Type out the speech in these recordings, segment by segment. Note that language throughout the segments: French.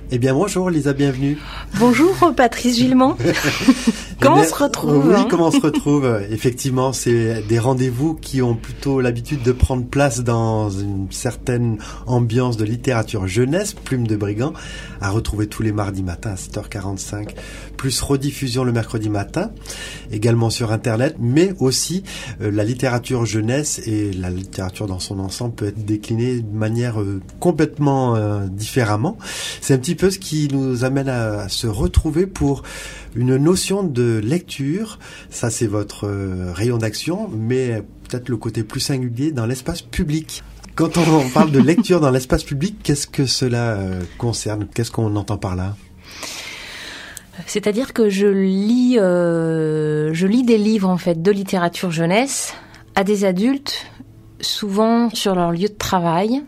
Eh bien bonjour Lisa, bienvenue. Bonjour Patrice Gillemont. Comment on se retrouve? Oui, comment on se retrouve? Effectivement, c'est des rendez-vous qui ont plutôt l'habitude de prendre place dans une certaine ambiance de littérature jeunesse, Plume de Brigand, à retrouver tous les mardis matins à 7h45, plus rediffusion le mercredi matin, également sur Internet, mais aussi la littérature jeunesse et la littérature dans son ensemble peut être déclinée de manière complètement différemment. C'est un petit peu ce qui nous amène à se retrouver pour une notion de lecture. Ça, c'est votre rayon d'action, mais peut-être le côté plus singulier dans l'espace public. Quand on parle de lecture dans l'espace public, qu'est-ce que cela concerne? Qu'est-ce qu'on entend par là? C'est-à-dire que je lis des livres en fait de littérature jeunesse à des adultes, souvent sur leur lieu de travail.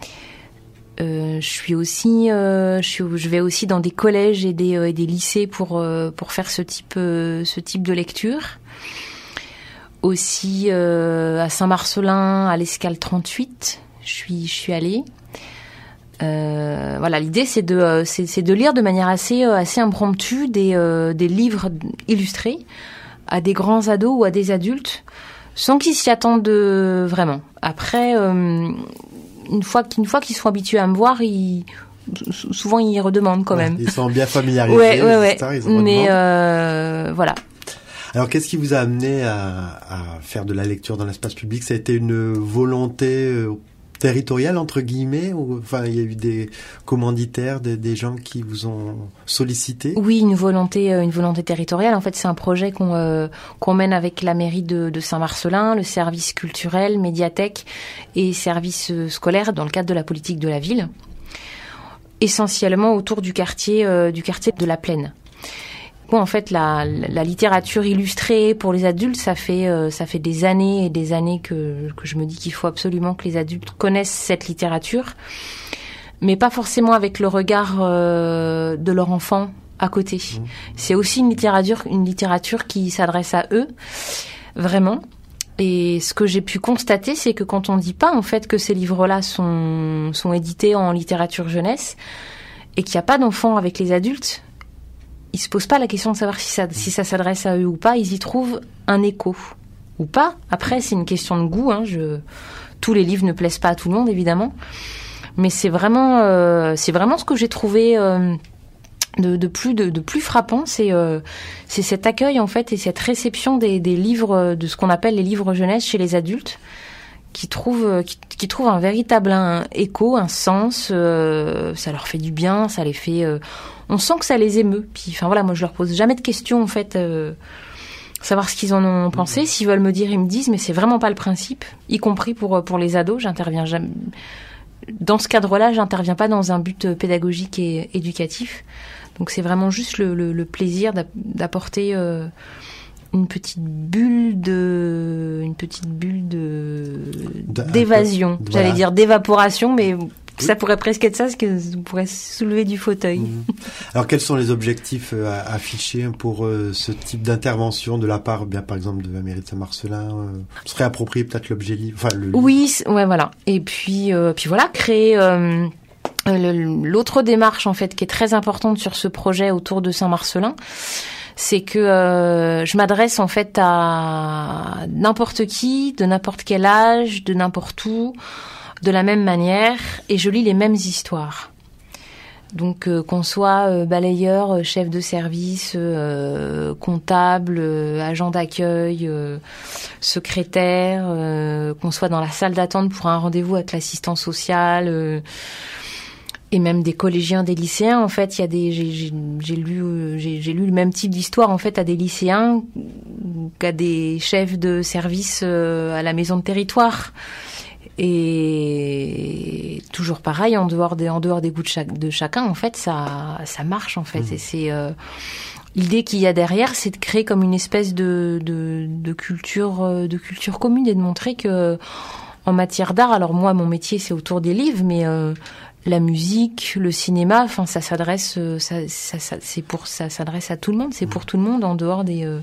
Je vais aussi dans des collèges et des lycées pour faire ce type de lecture. Aussi à Saint-Marcelin, à l'Escale 38, je suis allée. Voilà, l'idée c'est de lire de manière assez impromptue des livres illustrés à des grands ados ou à des adultes, sans qu'ils s'y attendent vraiment. Après. Une fois qu'ils sont habitués à me voir, souvent ils redemandent quand même. Ils sont bien familiarisés. Ouais. Mais voilà. Alors, qu'est-ce qui vous a amené à faire de la lecture dans l'espace public? Ça a été une volonté territoriale, entre guillemets, ou enfin il y a eu des commanditaires, des gens qui vous ont sollicité? Oui, une volonté territoriale. En fait, c'est un projet qu'on mène avec la mairie de Saint-Marcelin, le service culturel, médiathèque et service scolaire dans le cadre de la politique de la ville, essentiellement autour du quartier de la Plaine. Bon, en fait, la littérature illustrée pour les adultes, ça fait des années et des années que je me dis qu'il faut absolument que les adultes connaissent cette littérature, mais pas forcément avec le regard de leur enfant à côté. C'est aussi une littérature qui s'adresse à eux, vraiment. Et ce que j'ai pu constater, c'est que quand on dit pas en fait que ces livres-là sont édités en littérature jeunesse et qu'il n'y a pas d'enfants avec les adultes, ils se posent pas la question de savoir si ça s'adresse à eux ou pas. Ils y trouvent un écho ou pas. Après, c'est une question de goût. Tous les livres ne plaisent pas à tout le monde, évidemment. Mais c'est vraiment ce que j'ai trouvé de plus frappant. C'est cet accueil en fait et cette réception des livres, de ce qu'on appelle les livres jeunesse chez les adultes, qui trouvent un véritable écho, un sens. Ça leur fait du bien, ça les fait. On sent que ça les émeut. Puis, enfin voilà, moi je leur pose jamais de questions en fait, savoir ce qu'ils en ont pensé. S'ils veulent me dire, ils me disent, mais c'est vraiment pas le principe. Y compris pour les ados, j'interviens jamais. Dans ce cadre-là, j'interviens pas dans un but pédagogique et éducatif. Donc c'est vraiment juste le plaisir d'apporter une petite bulle d'évasion. Voilà. J'allais dire d'évaporation, mais ça pourrait presque être ça, parce que ça pourrait soulever du fauteuil. Alors, quels sont les objectifs affichés pour ce type d'intervention de la part, bien par exemple, de la mairie de Saint-Marcelin? Serait approprié peut-être l'objet livre, enfin le. Oui, ouais, voilà. Et puis voilà, créer. L'autre démarche en fait qui est très importante sur ce projet autour de Saint-Marcelin, c'est que je m'adresse en fait à n'importe qui, de n'importe quel âge, de n'importe où, de la même manière, et je lis les mêmes histoires. Donc qu'on soit balayeur, chef de service, comptable, agent d'accueil, secrétaire, qu'on soit dans la salle d'attente pour un rendez-vous avec l'assistant social, et même des collégiens, des lycéens. En fait, il y a j'ai lu le même type d'histoire en fait à des lycéens qu'à des chefs de service à la maison de territoire. Et toujours pareil, en dehors des goûts de chacun, en fait, ça marche, en fait. Et c'est l'idée qu'il y a derrière, c'est de créer comme une espèce de culture commune et de montrer que en matière d'art, alors moi, mon métier, c'est autour des livres, mais la musique, le cinéma, enfin, ça s'adresse à tout le monde. C'est pour tout le monde, en dehors des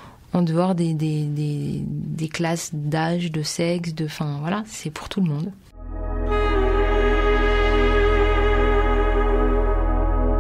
classes d'âge, de sexe, enfin voilà, c'est pour tout le monde.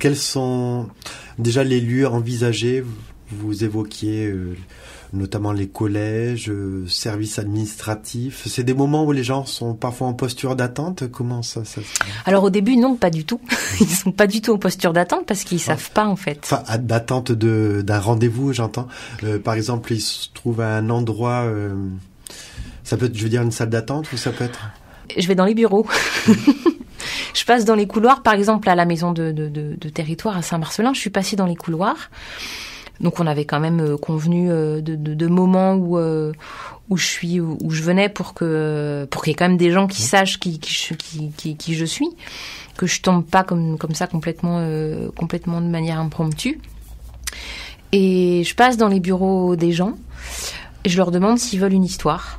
quels sont déjà les lieux envisagés? Vous évoquiez notamment les collèges, services administratifs. C'est des moments où les gens sont parfois en posture d'attente. Comment ça Alors au début, non, pas du tout. Ils sont pas du tout en posture d'attente parce qu'ils savent pas en fait. Enfin, d'attente d'un rendez-vous, j'entends. Par exemple, ils se trouvent à un endroit. Ça peut être, je veux dire, une salle d'attente ou ça peut être. Je vais dans les bureaux. Je passe dans les couloirs, par exemple à la maison de territoire à Saint-Marcelin. Je suis passée dans les couloirs. Donc on avait quand même convenu de moments où je venais pour qu'il y ait quand même des gens qui sachent qui je suis, que je tombe pas comme ça complètement de manière impromptue. Et je passe dans les bureaux des gens et je leur demande s'ils veulent une histoire.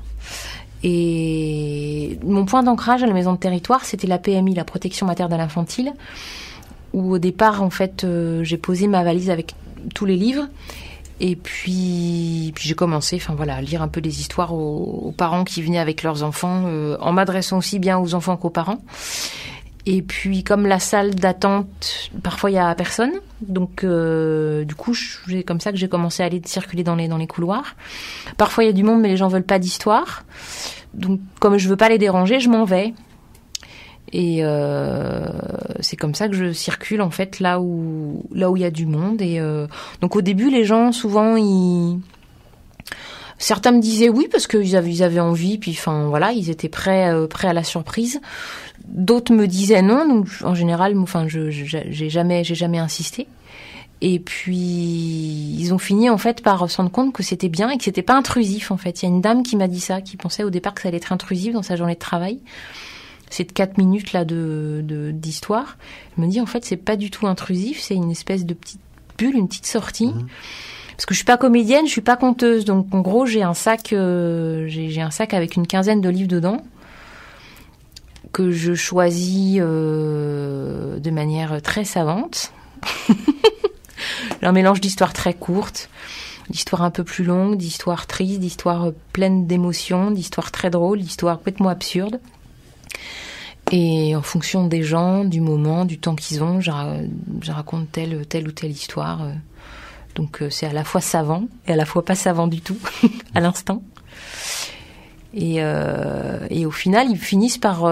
Et mon point d'ancrage à la maison de territoire, c'était la PMI, la protection maternelle infantile, où au départ en fait j'ai posé ma valise avec tous les livres et puis j'ai commencé à lire un peu des histoires aux parents qui venaient avec leurs enfants en m'adressant aussi bien aux enfants qu'aux parents. Et puis comme la salle d'attente parfois il y a personne, donc du coup c'est comme ça que j'ai commencé à aller circuler dans les couloirs. Parfois il y a du monde mais les gens veulent pas d'histoire, donc comme je veux pas les déranger, je m'en vais. Et c'est comme ça que je circule en fait là où il y a du monde. Et donc au début les gens souvent certains me disaient oui parce qu'ils avaient envie, puis ils étaient prêts à la surprise. D'autres me disaient non, donc en général j'ai jamais insisté. Et puis ils ont fini en fait par se rendre compte que c'était bien et que c'était pas intrusif en fait. Il y a une dame qui m'a dit ça, qui pensait au départ que ça allait être intrusif dans sa journée de travail. Cette 4 minutes là d'histoire, elle me dit en fait c'est pas du tout intrusif, c'est une espèce de petite bulle, une petite sortie. Parce que je suis pas comédienne, je suis pas conteuse, donc en gros j'ai un sac avec une quinzaine de livres dedans que je choisis de manière très savante. Un mélange d'histoires très courtes, d'histoires un peu plus longues, d'histoires tristes, d'histoires pleines d'émotions, d'histoires très drôles, d'histoires complètement absurdes. Et en fonction des gens, du moment, du temps qu'ils ont, je raconte telle ou telle histoire. Donc c'est à la fois savant et à la fois pas savant du tout, à l'instant. Et au final, ils finissent presque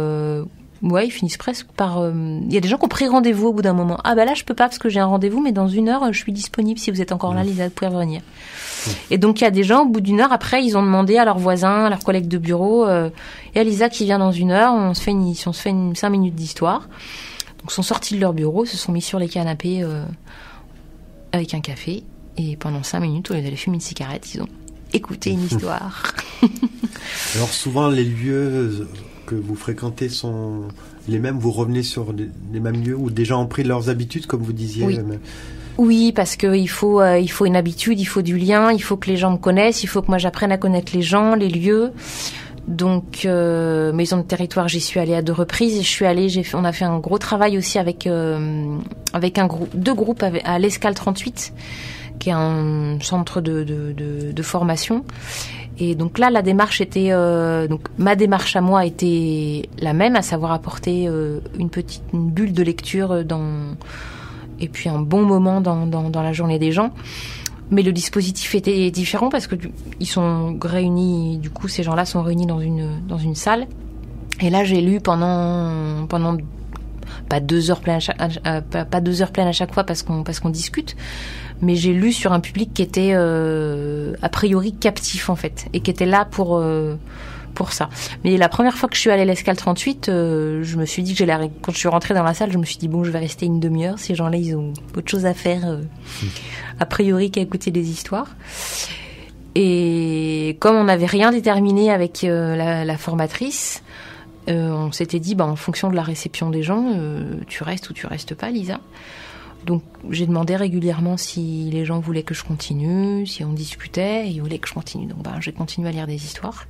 par... Il y a des gens qui ont pris rendez-vous au bout d'un moment. Ah là, je peux pas parce que j'ai un rendez-vous, mais dans 1 heure, je suis disponible. Si vous êtes encore là, Lisa, vous pouvez revenir. Et donc il y a des gens, au bout d'1 heure, après, ils ont demandé à leurs voisins, à leurs collègues de bureau, et à Lisa qui vient dans 1 heure, on se fait 5 minutes d'histoire. Donc ils sont sortis de leur bureau, se sont mis sur les canapés avec un café, et pendant 5 minutes, au lieu d'aller fumer une cigarette, ils ont écouté une histoire. Alors souvent, les lieux que vous fréquentez sont les mêmes, vous revenez sur les mêmes lieux où des gens ont pris leurs habitudes, comme vous disiez. Oui. Oui, parce que il faut une habitude, il faut du lien, il faut que les gens me connaissent, il faut que moi j'apprenne à connaître les gens, les lieux. Donc maison de territoire, j'y suis allée à 2 reprises. On a fait un gros travail aussi avec deux groupes à l'Escale 38, qui est un centre de formation. Et donc là, la démarche était ma démarche à moi était la même, à savoir apporter une bulle de lecture et puis un bon moment dans la journée des gens. Mais le dispositif était différent parce que ils sont réunis, du coup ces gens-là sont réunis dans une salle. Et là j'ai lu pendant pas 2 heures pleines pas 2 heures pleines à chaque fois parce qu'on discute, mais j'ai lu sur un public qui était a priori captif en fait et qui était là pour ça. Mais la première fois que je suis allée à l'Escale 38, je me suis dit que quand je suis rentrée dans la salle, je me suis dit bon, je vais rester 1 demi-heure. Ces gens-là, ils ont autre chose à faire a priori qu'à écouter des histoires. Et comme on n'avait rien déterminé avec la formatrice, on s'était dit en fonction de la réception des gens, tu restes ou tu restes pas, Lisa. Donc j'ai demandé régulièrement si les gens voulaient que je continue, si on discutait, et ils voulaient que je continue. Donc j'ai continué à lire des histoires.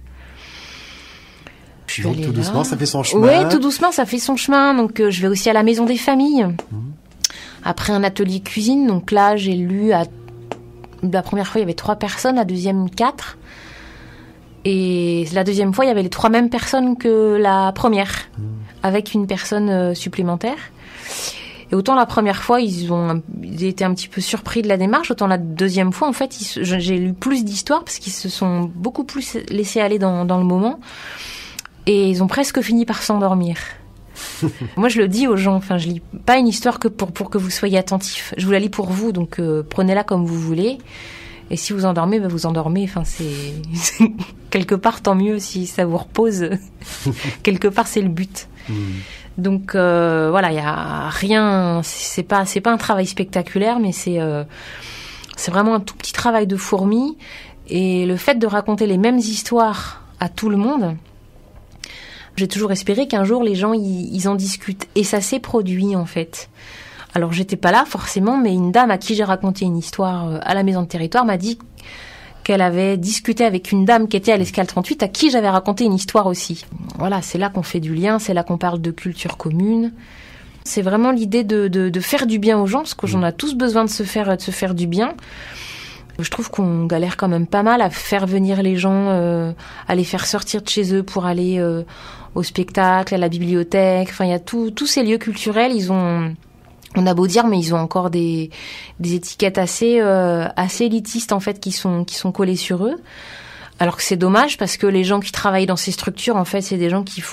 Donc tout doucement, ça fait son chemin. Oui, tout doucement, ça fait son chemin. Donc je vais aussi à la maison des familles. Après un atelier cuisine, donc là j'ai lu la première fois il y avait 3 personnes, la deuxième 4. Et la deuxième fois il y avait les 3 mêmes personnes que la première, avec une personne supplémentaire. Et autant la première fois, ils étaient un petit peu surpris de la démarche, autant la deuxième fois, en fait, j'ai lu plus d'histoires parce qu'ils se sont beaucoup plus laissés aller dans le moment. Et ils ont presque fini par s'endormir. Moi, je le dis aux gens, je lis pas une histoire que pour que vous soyez attentifs. Je vous la lis pour vous, donc prenez-la comme vous voulez. Et si vous endormez, vous endormez. C'est quelque part tant mieux si ça vous repose. Quelque part, c'est le but. Donc voilà, il y a rien. C'est pas un travail spectaculaire, mais c'est vraiment un tout petit travail de fourmi. Et le fait de raconter les mêmes histoires à tout le monde, j'ai toujours espéré qu'un jour les gens ils en discutent. Et ça s'est produit en fait. Alors j'étais pas là forcément, mais une dame à qui j'ai raconté une histoire à la Maison de Territoire m'a dit qu'elle avait discuté avec une dame qui était à l'Escale 38 à qui j'avais raconté une histoire aussi. Voilà, c'est là qu'on fait du lien, c'est là qu'on parle de culture commune. C'est vraiment l'idée de faire du bien aux gens, parce qu'on a tous besoin de se faire du bien. Je trouve qu'on galère quand même pas mal à faire venir les gens, à les faire sortir de chez eux pour aller au spectacle, à la bibliothèque. Il y a tous ces lieux culturels, on a beau dire, mais ils ont encore des étiquettes assez élitistes en fait qui sont collées sur eux. Alors que c'est dommage parce que les gens qui travaillent dans ces structures, en fait, c'est des gens qui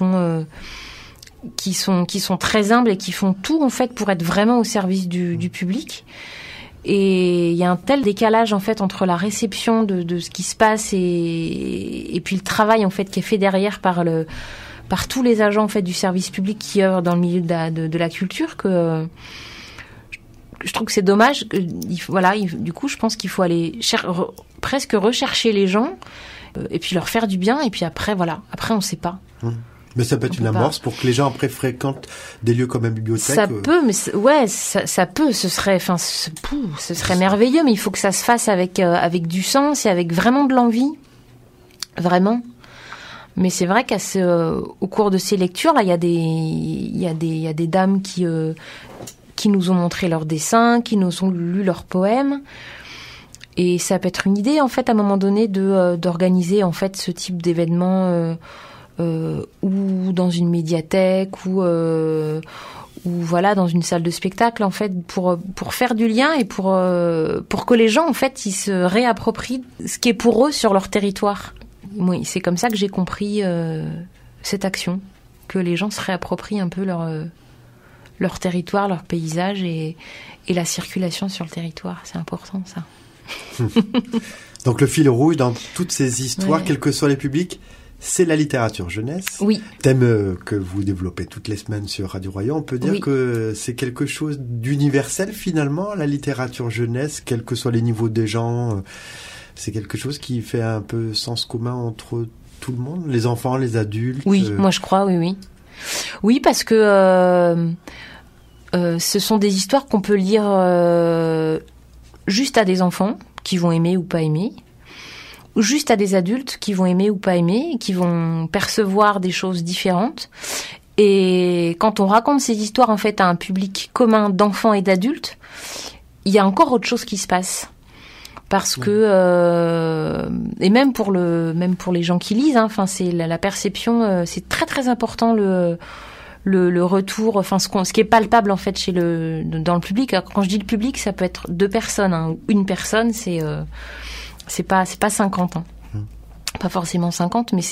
sont très humbles et qui font tout en fait pour être vraiment au service du public. Et il y a un tel décalage en fait entre la réception de ce qui se passe et puis le travail en fait qui est fait derrière par tous les agents en fait du service public qui œuvrent dans le milieu de la culture que je trouve que c'est dommage. Du coup, je pense qu'il faut aller presque rechercher les gens et puis leur faire du bien et puis après on sait pas. Mais ça peut être une amorce pour que les gens après fréquentent des lieux comme une bibliothèque. Ça peut, mais ça peut. Ce serait merveilleux, mais il faut que ça se fasse avec du sens et avec vraiment de l'envie, vraiment. Mais c'est vrai qu'au cours de ces lectures, là, il y a des dames qui nous ont montré leurs dessins, qui nous ont lu leurs poèmes. Et ça peut être une idée, en fait, à un moment donné, d'organiser, en fait, ce type d'événement, ou dans une médiathèque, ou voilà, dans une salle de spectacle, en fait, pour faire du lien et pour que les gens, en fait, ils se réapproprient ce qui est pour eux sur leur territoire. Oui, c'est comme ça que j'ai compris cette action, que les gens se réapproprient un peu leur territoire, leur paysage et la circulation sur le territoire. C'est important, ça. Donc le fil rouge dans toutes ces histoires, quels que soient les publics, c'est la littérature jeunesse. Oui. Thème que vous développez toutes les semaines sur Radio Royan. On peut dire que c'est quelque chose d'universel finalement, la littérature jeunesse, quels que soient les niveaux des gens. C'est quelque chose qui fait un peu sens commun entre tout le monde, les enfants, les adultes. Oui, moi je crois, oui. Oui, parce que ce sont des histoires qu'on peut lire juste à des enfants qui vont aimer ou pas aimer, ou juste à des adultes qui vont aimer ou pas aimer, et qui vont percevoir des choses différentes. Et quand on raconte ces histoires en fait à un public commun d'enfants et d'adultes, il y a encore autre chose qui se passe. Parce que et même pour les gens qui lisent, c'est la perception, c'est très très important le retour, ce qui est palpable en fait dans le public. Alors, quand je dis le public, ça peut être 2 personnes, ou une personne, c'est pas 50, pas forcément 50, mais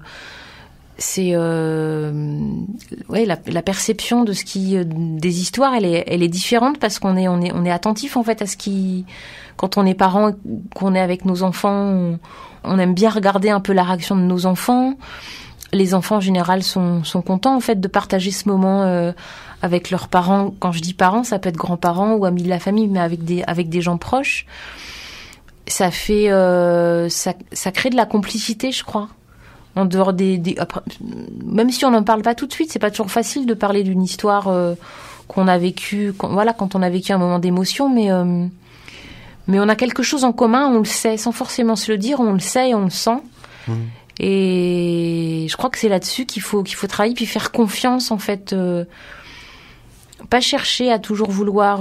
la perception de des histoires, elle est différente parce qu'on est attentif en fait à ce qui, quand on est parent, qu'on est avec nos enfants, on aime bien regarder un peu la réaction de nos enfants. Les enfants en général sont contents en fait de partager ce moment avec leurs parents. Quand je dis parents, ça peut être grands-parents ou amis de la famille, mais avec des gens proches. Ça fait ça crée de la complicité, je crois. En dehors après, même si on n'en parle pas tout de suite, c'est pas toujours facile de parler d'une histoire qu'on a vécue, quand on a vécu un moment d'émotion, mais on a quelque chose en commun, on le sait, sans forcément se le dire, on le sait et on le sent. Et je crois que c'est là-dessus qu'il faut travailler, puis faire confiance en fait, pas chercher à toujours vouloir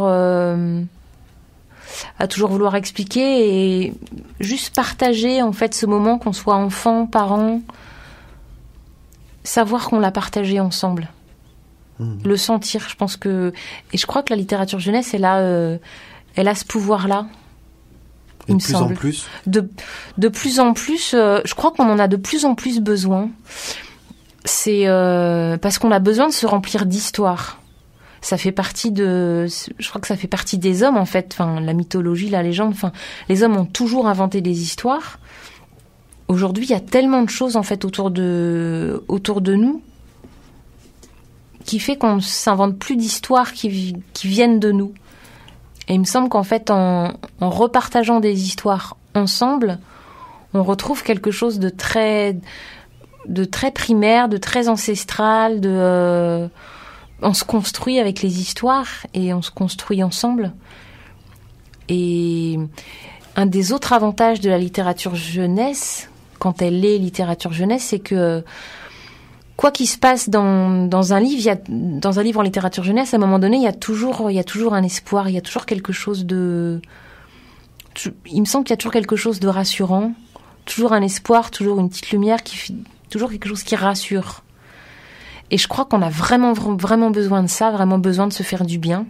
expliquer, et juste partager en fait ce moment, qu'on soit enfant, parent, savoir qu'on l'a partagé ensemble. le sentir. Je pense que, et je crois que la littérature jeunesse, elle a ce pouvoir-là. Et de plus en plus. De plus en plus, je crois qu'on en a de plus en plus besoin. C'est parce qu'on a besoin de se remplir d'histoires. Ça fait partie je crois que ça fait partie des hommes en fait. Enfin, la mythologie, la légende. Enfin, les hommes ont toujours inventé des histoires. Aujourd'hui, il y a tellement de choses en fait autour de nous qui fait qu'on s'invente plus d'histoires qui viennent de nous. Et il me semble qu'en fait, en repartageant des histoires ensemble, on retrouve quelque chose de très primaire, de très ancestral, on se construit avec les histoires et on se construit ensemble. Et un des autres avantages de la littérature jeunesse, quand elle est littérature jeunesse, c'est que quoi qu'il se passe dans un livre, dans un livre en littérature jeunesse, à un moment donné, il y a toujours un espoir, il y a toujours quelque chose il me semble qu'il y a toujours quelque chose de rassurant, toujours un espoir, toujours une petite lumière, toujours quelque chose qui rassure. Et je crois qu'on a vraiment, vraiment besoin de ça, vraiment besoin de se faire du bien.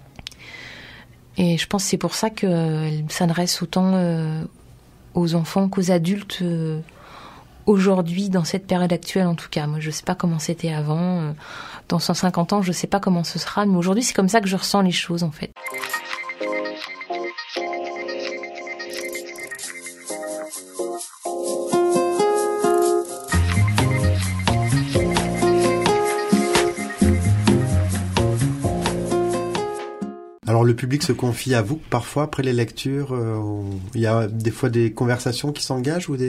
Et je pense que c'est pour ça que ça s'adresse autant aux enfants qu'aux adultes aujourd'hui, dans cette période actuelle en tout cas. Moi, je ne sais pas comment c'était avant. Dans 150 ans, je ne sais pas comment ce sera. Mais aujourd'hui, c'est comme ça que je ressens les choses, en fait. Alors le public se confie à vous parfois après les lectures. Il y a des fois des conversations qui s'engagent ou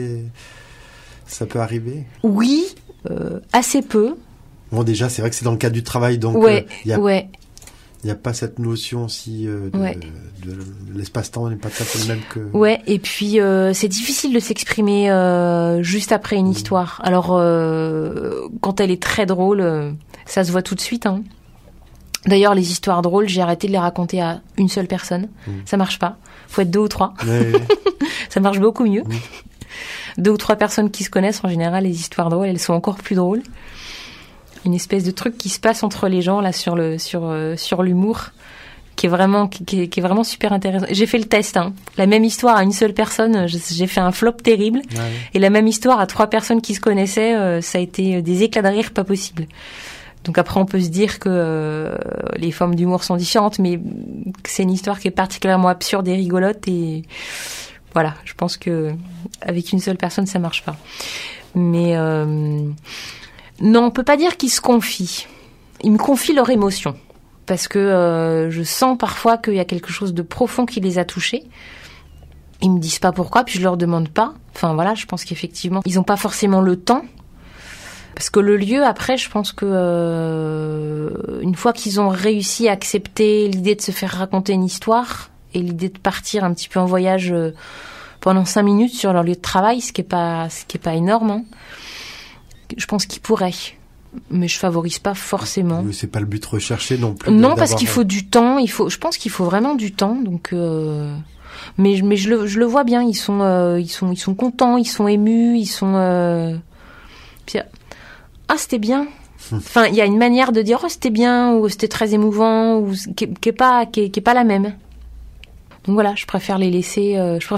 ça peut arriver? Oui, assez peu. Bon, déjà, c'est vrai que c'est dans le cadre du travail, donc il n'y a pas cette notion aussi de l'espace-temps n'est pas tout à fait le même que... Ouais, et puis c'est difficile de s'exprimer juste après une histoire. Alors, quand elle est très drôle, ça se voit tout de suite, hein. D'ailleurs, les histoires drôles, j'ai arrêté de les raconter à une seule personne. Ça marche pas. Faut être 2 ou 3. Ouais. Ça marche beaucoup mieux. 2 ou 3 personnes qui se connaissent, en général, les histoires drôles, elles sont encore plus drôles. Une espèce de truc qui se passe entre les gens, là, sur l'humour, qui est vraiment super intéressant. J'ai fait le test, hein. La même histoire à une seule personne, j'ai fait un flop terrible. Ouais. Et la même histoire à 3 personnes qui se connaissaient, ça a été des éclats de rire pas possibles. Donc après, on peut se dire que les formes d'humour sont différentes, mais c'est une histoire qui est particulièrement absurde et rigolote. Et voilà, je pense que avec une seule personne, ça marche pas. Mais non, on peut pas dire qu'ils se confient. Ils me confient leurs émotions, parce que je sens parfois qu'il y a quelque chose de profond qui les a touchés. Ils me disent pas pourquoi, puis je leur demande pas. Enfin voilà, je pense qu'effectivement, ils ont pas forcément le temps. Parce que le lieu, après, je pense que une fois qu'ils ont réussi à accepter l'idée de se faire raconter une histoire et l'idée de partir un petit peu en voyage pendant 5 minutes sur leur lieu de travail, ce qui est pas énorme, hein, je pense qu'ils pourraient. Mais je favorise pas forcément. C'est pas le but recherché non plus. Non, parce qu'il faut du temps. Je pense qu'il faut vraiment du temps. Donc, mais je le vois bien. Ils sont contents, ils sont émus, ils sont. Puis, c'était bien. Enfin, il y a une manière de dire c'était bien ou c'était très émouvant ou qui est pas la même. Donc voilà, je préfère leur laisser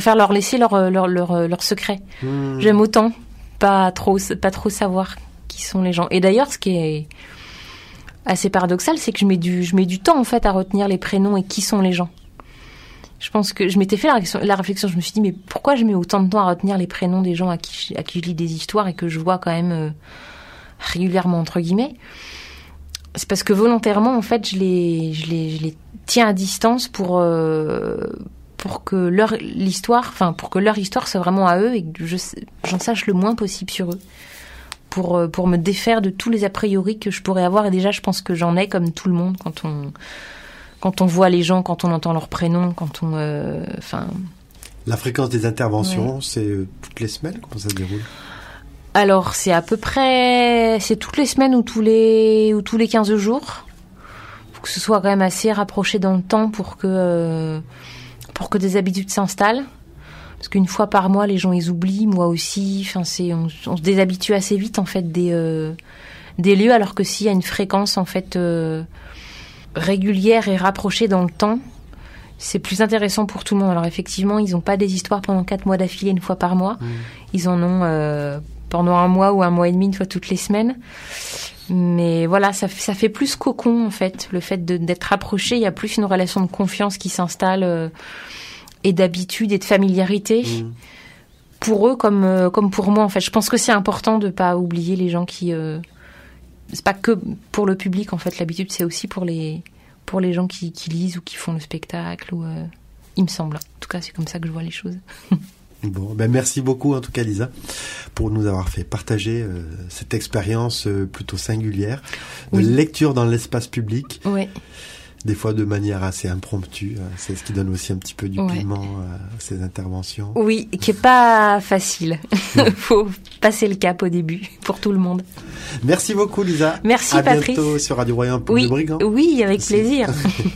leur secret. J'aime autant pas trop savoir qui sont les gens. Et d'ailleurs, ce qui est assez paradoxal, c'est que je mets du temps en fait à retenir les prénoms et qui sont les gens. Je pense que je m'étais fait la réflexion, je me suis dit mais pourquoi je mets autant de temps à retenir les prénoms des gens à qui je lis des histoires et que je vois quand même régulièrement entre guillemets. C'est parce que volontairement en fait je les tiens à distance pour que leur histoire soit vraiment à eux et que j'en sache le moins possible sur eux. Pour me défaire de tous les a priori que je pourrais avoir. Et déjà, je pense que j'en ai comme tout le monde quand on voit les gens, quand on entend leurs prénoms, quand on... La fréquence des interventions, c'est toutes les semaines? Comment ça se déroule? Alors, c'est à peu près... C'est toutes les semaines ou tous les 15 jours. Il faut que ce soit quand même assez rapproché dans le temps pour que des habitudes s'installent. Parce qu'une fois par mois, les gens, ils oublient, moi aussi. Enfin, on se déshabitue assez vite, en fait, des des lieux, alors que s'il y a une fréquence en fait régulière et rapprochée dans le temps, c'est plus intéressant pour tout le monde. Alors effectivement, ils n'ont pas des histoires pendant 4 mois d'affilée, une fois par mois. Ils en ont pendant 1 mois ou 1 mois et demi, une fois toutes les semaines. Mais voilà, ça fait plus cocon en fait. Le fait d'être rapproché, il y a plus une relation de confiance qui s'installe et d'habitude et de familiarité. Pour eux comme pour moi en fait. Je pense que c'est important de pas oublier les gens qui... c'est pas que pour le public en fait, l'habitude, c'est aussi pour les gens qui lisent ou qui font le spectacle. Il me semble. En tout cas, c'est comme ça que je vois les choses. Bon, ben merci beaucoup en tout cas Lisa pour nous avoir fait partager cette expérience plutôt singulière de lecture dans l'espace public. Oui. Des fois de manière assez impromptue. C'est ce qui donne aussi un petit peu du piment à ces interventions. Oui, qui est pas facile. Faut passer le cap au début pour tout le monde. Merci beaucoup Lisa. Merci à Patrice. À bientôt sur Radio Royan Plume de Brigand. Oui, avec plaisir.